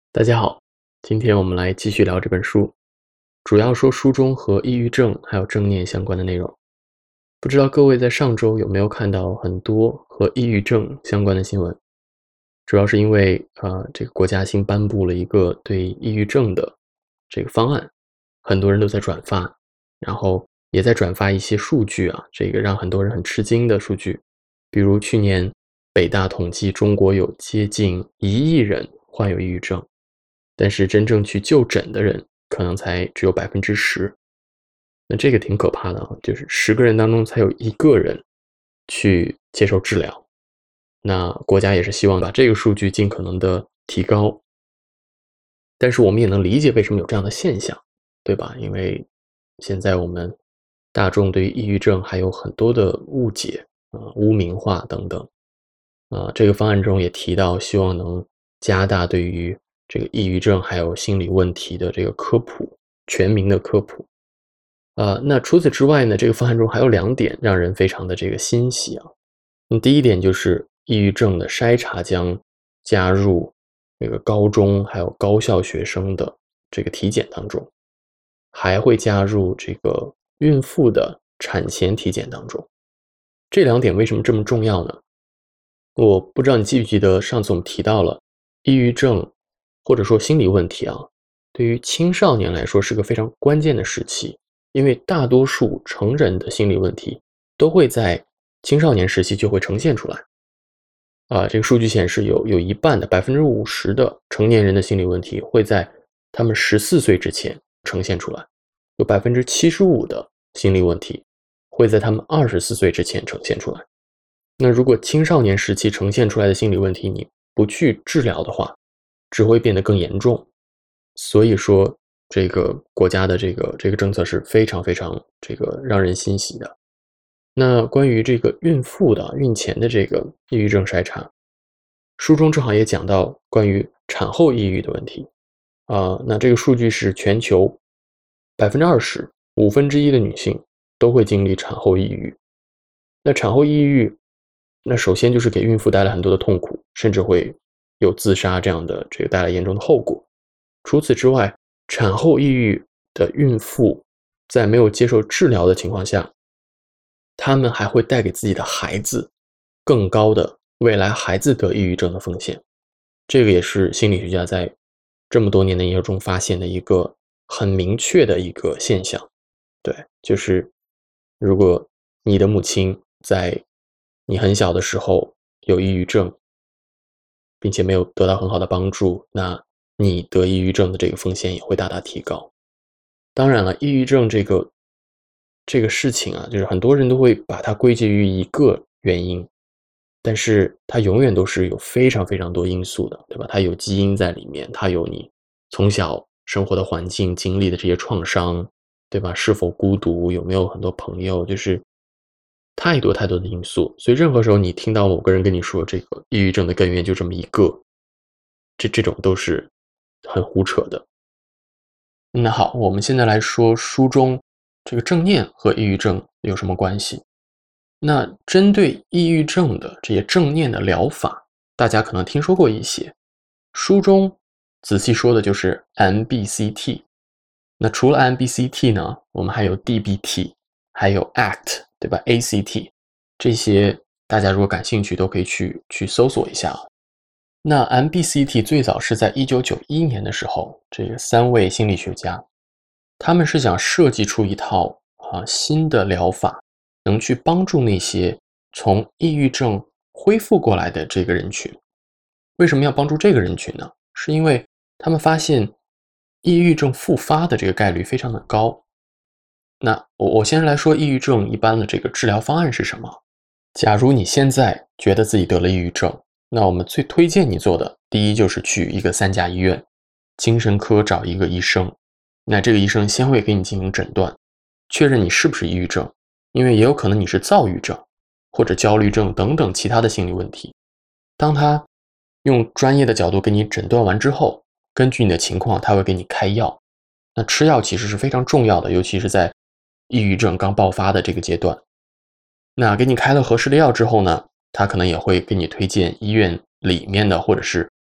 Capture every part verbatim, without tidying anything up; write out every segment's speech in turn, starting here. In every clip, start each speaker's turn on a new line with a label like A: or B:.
A: 大家好，今天我们来继续聊这本书，主要说书中和抑郁症还有正念相关的内容。不知道各位在上周有没有看到很多和抑郁症相关的新闻？主要是因为呃，这个国家新颁布了一个对抑郁症的这个方案，很多人都在转发，然后也在转发一些数据啊，这个让很多人很吃惊的数据，比如去年北大统计中国有接近一亿人患有抑郁症。但是真正去就诊的人可能才只有百分之十，那这个挺可怕的啊，就是十个人当中才有一个人去接受治疗。那国家也是希望把这个数据尽可能的提高，但是我们也能理解为什么有这样的现象，对吧？因为现在我们大众对于抑郁症还有很多的误解啊、呃污名化等等。啊，这个方案中也提到，希望能加大对于这个抑郁症还有心理问题的这个科普，全民的科普。呃，那除此之外呢，这个方案中还有两点让人非常的这个欣喜啊。那第一点就是抑郁症的筛查将加入这个高中还有高校学生的这个体检当中，还会加入这个孕妇的产前体检当中。这两点为什么这么重要呢？我不知道你记不记得上次我们提到了抑郁症或者说心理问题啊，对于青少年来说是个非常关键的时期，因为大多数成人的心理问题都会在青少年时期就会呈现出来。啊，这个数据显示有有一半的百分之五十的成年人的心理问题会在他们十四岁之前呈现出来，有百分之七十五的心理问题会在他们二十四岁之前呈现出来。那如果青少年时期呈现出来的心理问题你不去治疗的话，只会变得更严重。所以说，这个国家的这个这个政策是非常非常这个让人欣喜的。那关于这个孕妇的孕前的这个抑郁症筛查，书中正好也讲到关于产后抑郁的问题啊、呃那这个数据是全球百分之二十，五分之一的女性都会经历产后抑郁。那产后抑郁，那首先就是给孕妇带来很多的痛苦，甚至会有自杀这样的这个带来严重的后果。除此之外，产后抑郁的孕妇在没有接受治疗的情况下，他们还会带给自己的孩子更高的未来孩子得抑郁症的风险。这个也是心理学家在这么多年的研究中发现的一个很明确的一个现象。对，就是如果你的母亲在你很小的时候有抑郁症，并且没有得到很好的帮助，那你得抑郁症的这个风险也会大大提高。当然了，抑郁症这个这个事情啊，就是很多人都会把它归结于一个原因，但是它永远都是有非常非常多因素的，对吧？它有基因在里面，它有你从小生活的环境经历的这些创伤，对吧？是否孤独，有没有很多朋友，就是太多太多的因素。所以任何时候你听到某个人跟你说这个抑郁症的根源就这么一个，这这种都是很胡扯的。那好，我们现在来说书中这个正念和抑郁症有什么关系？那针对抑郁症的这些正念的疗法，大家可能听说过一些。书中仔细说的就是 M B C T。那除了 M B C T 呢，我们还有 D B T， 还有 A C T， 对吧 ？A C T 这些大家如果感兴趣都可以去去搜索一下啊。那 M B C T 最早是在一九九一年的时候，这个三位心理学家，他们是想设计出一套啊新的疗法，能去帮助那些从抑郁症恢复过来的这个人群。为什么要帮助这个人群呢？是因为他们发现抑郁症复发的这个概率非常的高。那我我先来说抑郁症一般的这个治疗方案是什么。假如你现在觉得自己得了抑郁症，那我们最推荐你做的，第一就是去一个三甲医院，精神科找一个医生。那这个医生先会给你进行诊断，确认你是不是抑郁症，因为也有可能你是躁郁症或者焦虑症等等其他的心理问题。当他用专业的角度给你诊断完之后，根据你的情况，他会给你开药。那吃药其实是非常重要的，尤其是在抑郁症刚爆发的这个阶段。那给你开了合适的药之后呢，他可能也会给你推荐医院里面的或者是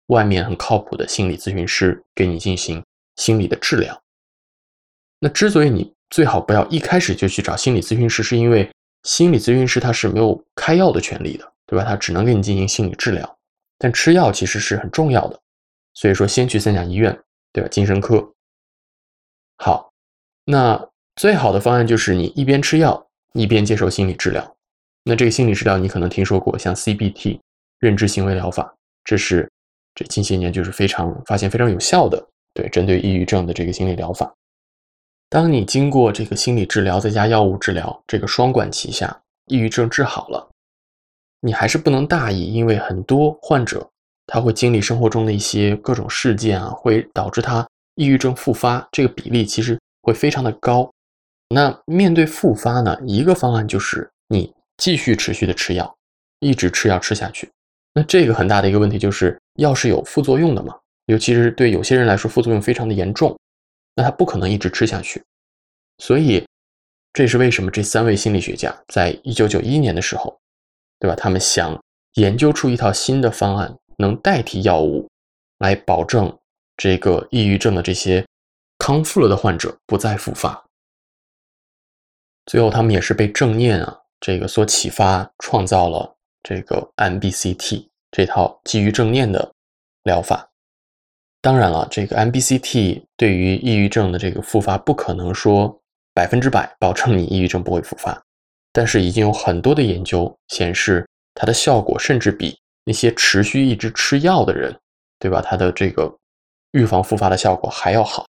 A: 外面很靠谱的心理咨询师给你进行心理的治疗。那之所以你最好不要一开始就去找心理咨询师，是因为心理咨询师他是没有开药的权利的，对吧？他只能给你进行心理治疗，但吃药其实是很重要的。所以说先去三甲医院，对吧？精神科。好，那最好的方案就是你一边吃药，一边接受心理治疗。那这个心理治疗你可能听说过，像 C B T 认知行为疗法，这是这近些年就是非常发现非常有效的，对，针对抑郁症的这个心理疗法。当你经过这个心理治疗再加药物治疗，这个双管齐下，抑郁症治好了，你还是不能大意，因为很多患者他会经历生活中的一些各种事件啊，会导致他抑郁症复发，这个比例其实会非常的高。那面对复发呢，一个方案就是你继续持续的吃药，一直吃药吃下去。那这个很大的一个问题就是药是有副作用的嘛，尤其是对有些人来说副作用非常的严重，那他不可能一直吃下去。所以这是为什么这三位心理学家在一九九一年的时候，对吧？他们想研究出一套新的方案，能代替药物，来保证这个抑郁症的这些康复了的患者不再复发。最后他们也是被正念啊这个所启发，创造了这个 M B C T 这套基于正念的疗法。当然了，这个 M B C T 对于抑郁症的这个复发不可能说百分之百保证你抑郁症不会复发，但是已经有很多的研究显示它的效果甚至比那些持续一直吃药的人，对吧？它的这个预防复发的效果还要好。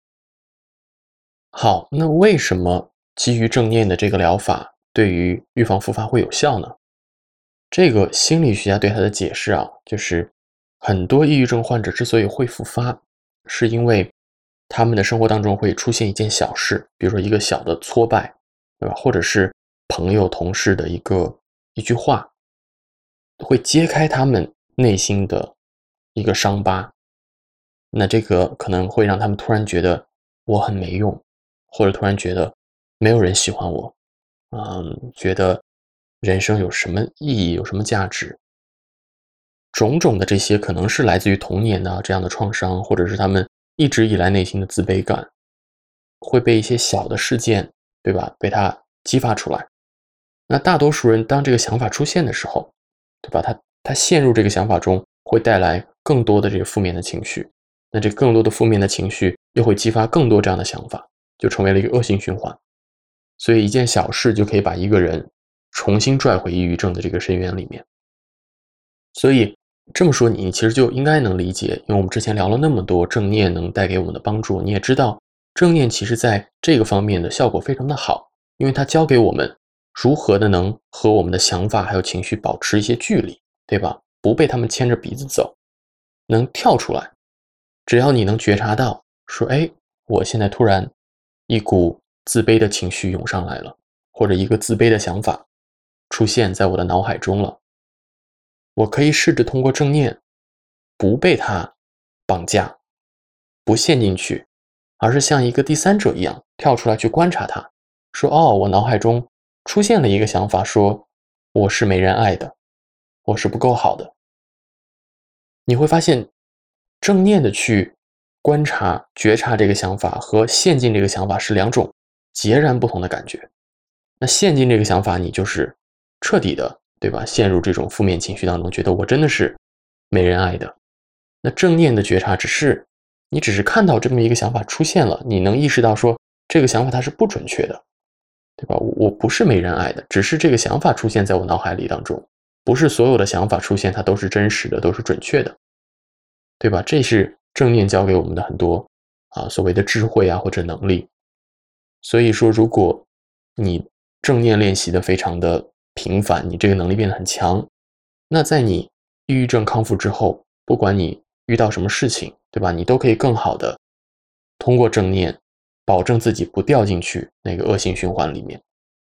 A: 好，那为什么基于正念的这个疗法对于预防复发会有效呢？这个心理学家对它的解释啊，就是很多抑郁症患者之所以会复发，是因为他们的生活当中会出现一件小事，比如说一个小的挫败，对吧？或者是朋友、同事的一个一句话，会揭开他们内心的一个伤疤。那这个可能会让他们突然觉得我很没用，或者突然觉得没有人喜欢我，嗯，觉得人生有什么意义，有什么价值。种种的这些可能是来自于童年的这样的创伤，或者是他们一直以来内心的自卑感，会被一些小的事件，对吧，被他激发出来。那大多数人当这个想法出现的时候，对吧，他他陷入这个想法中，会带来更多的这个负面的情绪。那这更多的负面的情绪又会激发更多这样的想法，就成为了一个恶性循环。所以一件小事就可以把一个人重新拽回抑郁症的这个深渊里面。所以这么说你其实就应该能理解，因为我们之前聊了那么多正念能带给我们的帮助，你也知道正念其实在这个方面的效果非常的好，因为它教给我们如何的能和我们的想法还有情绪保持一些距离，对吧？不被他们牵着鼻子走，能跳出来。只要你能觉察到说，哎，我现在突然一股自卑的情绪涌上来了，或者一个自卑的想法出现在我的脑海中了，我可以试着通过正念不被它绑架，不陷进去，而是像一个第三者一样跳出来去观察它，说，哦，我脑海中出现了一个想法，说我是没人爱的，我是不够好的。你会发现正念的去观察觉察这个想法和陷进这个想法是两种截然不同的感觉。那陷进这个想法，你就是彻底的，对吧，陷入这种负面情绪当中，觉得我真的是没人爱的。那正念的觉察只是你只是看到这么一个想法出现了，你能意识到说这个想法它是不准确的，对吧？我不是没人爱的，只是这个想法出现在我脑海里当中，不是所有的想法出现它都是真实的，都是准确的，对吧？这是正念教给我们的很多啊所谓的智慧啊或者能力。所以说，如果你正念练习的非常的频繁，你这个能力变得很强，那在你抑郁症康复之后，不管你遇到什么事情，对吧？你都可以更好的通过正念，保证自己不掉进去那个恶性循环里面。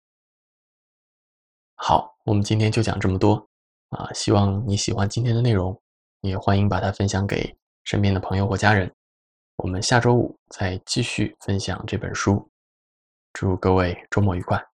A: 好，我们今天就讲这么多啊，希望你喜欢今天的内容，也欢迎把它分享给身边的朋友或家人。我们下周五再继续分享这本书，祝各位周末愉快。